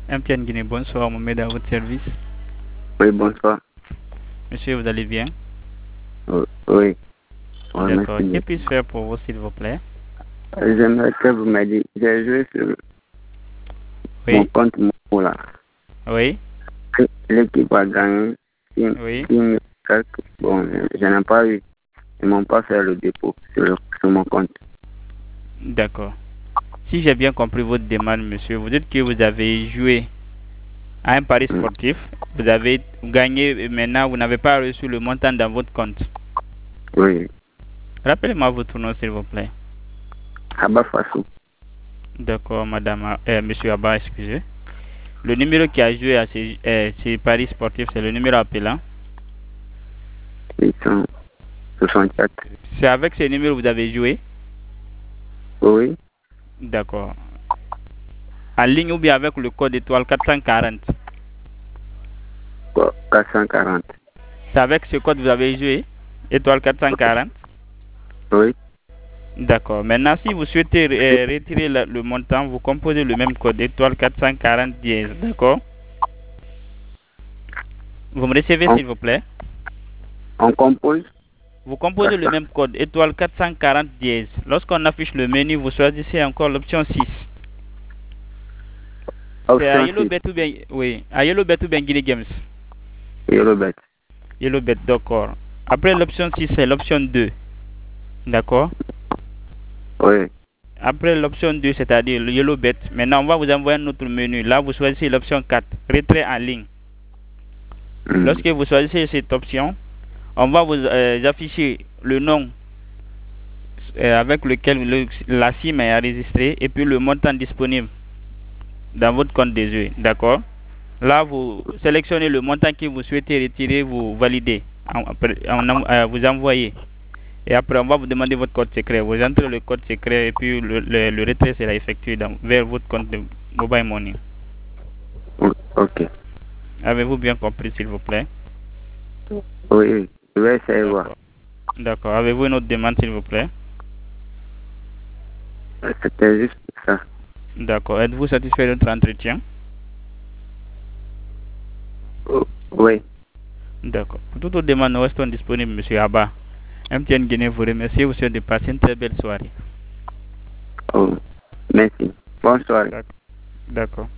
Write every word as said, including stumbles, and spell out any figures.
M T N Guinée, bonsoir, Mohamed à votre service. Oui, bonsoir. Monsieur, vous allez bien? Oui. oui. D'accord. Que puis-je faire pour vous, s'il vous plaît? J'aimerais que vous m'aidiez. J'ai joué sur Oui. mon compte Moula. Oui. L'équipe a gagné. Oui. Bon, je n'ai pas eu. Ils m'ont pas fait le dépôt sur, le, sur mon compte. D'accord. Si j'ai bien compris votre demande, monsieur, vous dites que vous avez joué à un pari sportif, mm. vous avez gagné et maintenant vous n'avez pas reçu le montant dans votre compte. Oui. Rappelez-moi votre nom, s'il vous plaît. Abba Fassou. D'accord, madame, euh, monsieur Abba, excusez. Le numéro qui a joué à ces, euh, ces paris sportifs, c'est le numéro appelant. huit cent soixante-quatre. C'est avec ce numéro que vous avez joué? Oui. D'accord. En ligne ou bien avec le code étoile quatre cent quarante? quatre cent quarante. C'est avec ce code que vous avez joué? Étoile quatre cent quarante? Oui. D'accord. Maintenant, si vous souhaitez euh, retirer le, le montant, vous composez le même code étoile quatre cent quarante dièse. D'accord? Vous me recevez, s'il vous plaît? On compose? Vous composez le même code étoile quatre cent quarante dièse. Lorsqu'on affiche le menu, vous choisissez encore l'option six. C'est à Yellowbet ou bien, oui, à Yellowbet ou bien Guinea Games? Yellowbet. Yellowbet, d'accord. Après l'option six, c'est l'option deux. D'accord? Oui. Après l'option deux, c'est-à-dire le Yellowbet, maintenant on va vous envoyer un autre menu. Là, vous choisissez l'option quatre, retrait en ligne. Mm. Lorsque vous choisissez cette option, on va vous euh, afficher le nom euh, avec lequel le, la SIM est enregistrée et puis le montant disponible dans votre compte des jeux. D'accord? Là, vous sélectionnez le montant que vous souhaitez retirer, vous validez, en, en, euh, vous envoyez. Et après, on va vous demander votre code secret. Vous entrez le code secret et puis le, le, le retrait sera effectué dans, vers votre compte de Mobile Money. Ok. Avez-vous bien compris, s'il vous plaît? Oui, je vais essayer de voir. D'accord. Avez-vous une autre demande, s'il vous plaît? C'était juste ça. D'accord. Êtes-vous satisfait de notre entretien? Oh, oui. D'accord. Pour toute autre demande, nous restons disponibles, monsieur Abba. M T N Guinée vous remercie. Vous souhaite de passer une très belle soirée. Oh, merci. Bonne soirée. D'accord.